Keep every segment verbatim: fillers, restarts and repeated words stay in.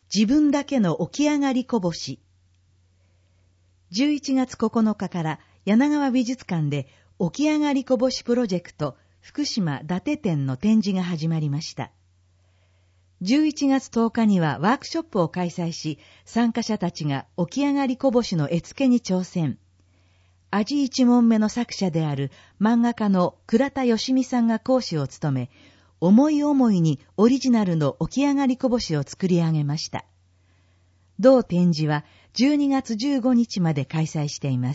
自分だけの起き上がりこぼし。じゅういちがつここのかから柳川美術館で起き上がりこぼしプロジェクト福島伊達展の展示が始まりました。じゅういちがつとおかにはワークショップを開催し、参加者たちが起き上がりこぼしの絵付けに挑戦。味一問目の作者である漫画家の倉田義美さんが講師を務め、思い思いにオリジナルの起き上がりこぼしを作り上げました。同展示はじゅうにがつじゅうごにちまで開催しています。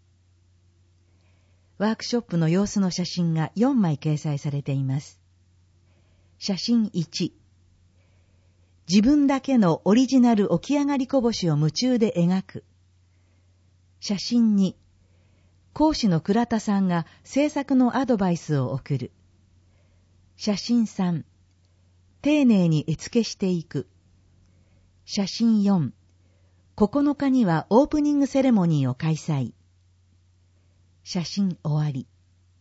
ワークショップの様子の写真がよんまい掲載されています。写真いち、自分だけのオリジナル起き上がりこぼしを夢中で描く。写真に、講師の倉田さんが制作のアドバイスを送る。写真さん、丁寧に絵付けしていく。写真よん、ここのかにはオープニングセレモニーを開催。写真終わり。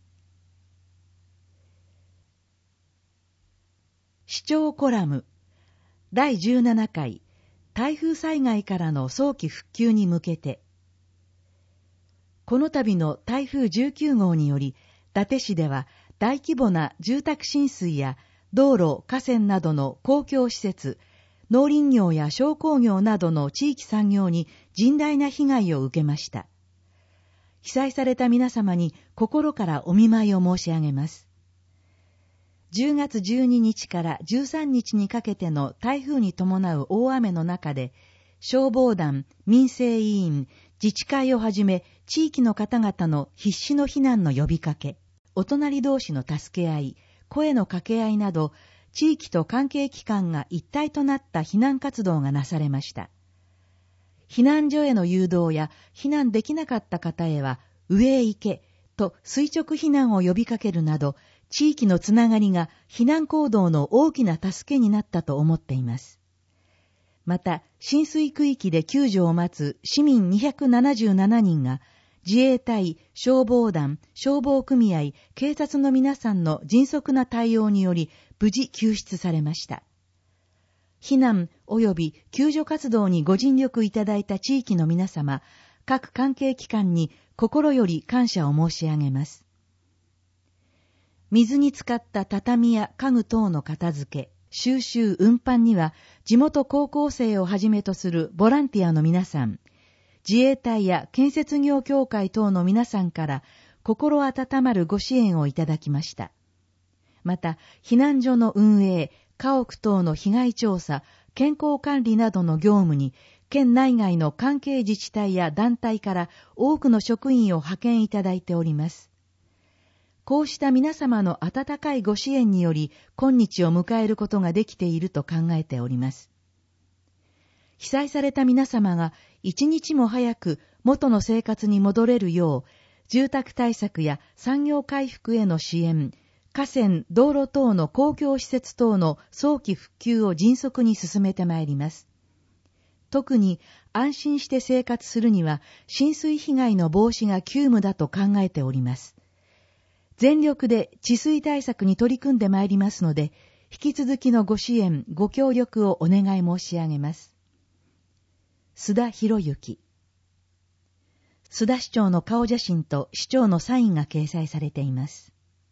視聴コラムだいじゅうななかい台風災害からの早期復旧に向けて。この度の台風じゅうきゅうごうにより、伊達市では大規模な住宅浸水や道路、河川などの公共施設、農林業や商工業などの地域産業に甚大な被害を受けました。被災された皆様に心からお見舞いを申し上げます。じゅうがつじゅうににちからじゅうさんにちにかけての台風に伴う大雨の中で、消防団、民生委員、自治会をはじめ地域の方々の必死の避難の呼びかけ、お隣同士の助け合い、声の掛け合いなど、地域と関係機関が一体となった避難活動がなされました。避難所への誘導や避難できなかった方へは、上へ行けと垂直避難を呼びかけるなど、地域のつながりが避難行動の大きな助けになったと思っています。また、浸水区域で救助を待つ市民にひゃくななじゅうななにんが、自衛隊、消防団、消防組合、警察の皆さんの迅速な対応により無事救出されました。避難及び救助活動にご尽力いただいた地域の皆様、各関係機関に心より感謝を申し上げます。水に浸かった畳や家具等の片付け、収集運搬には地元高校生をはじめとするボランティアの皆さん、自衛隊や建設業協会等の皆さんから心温まるご支援をいただきました。また、避難所の運営、家屋等の被害調査、健康管理などの業務に、県内外の関係自治体や団体から多くの職員を派遣いただいております。こうした皆様の温かいご支援により、今日を迎えることができていると考えております。被災された皆様が一日も早く元の生活に戻れるよう、住宅対策や産業回復への支援、河川、道路等の公共施設等の早期復旧を迅速に進めてまいります。特に安心して生活するには浸水被害の防止が急務だと考えております。全力で治水対策に取り組んでまいりますので、引き続きのご支援、ご協力をお願い申し上げます。須田博之。須田市長の顔写真と市長のサインが掲載されています。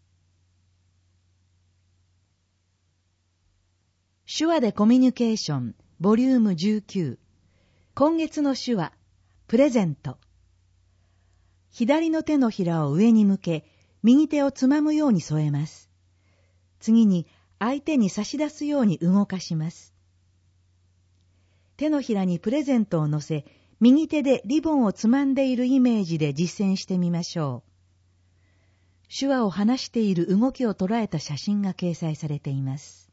手話でコミュニケーション、ボリュームじゅうきゅう。今月の手話、プレゼント。左の手のひらを上に向け、右手をつまむように添えます。次に相手に差し出すように動かします。手のひらにプレゼントを乗せ、右手でリボンをつまんでいるイメージで実践してみましょう。手話を話している動きを捉えた写真が掲載されています。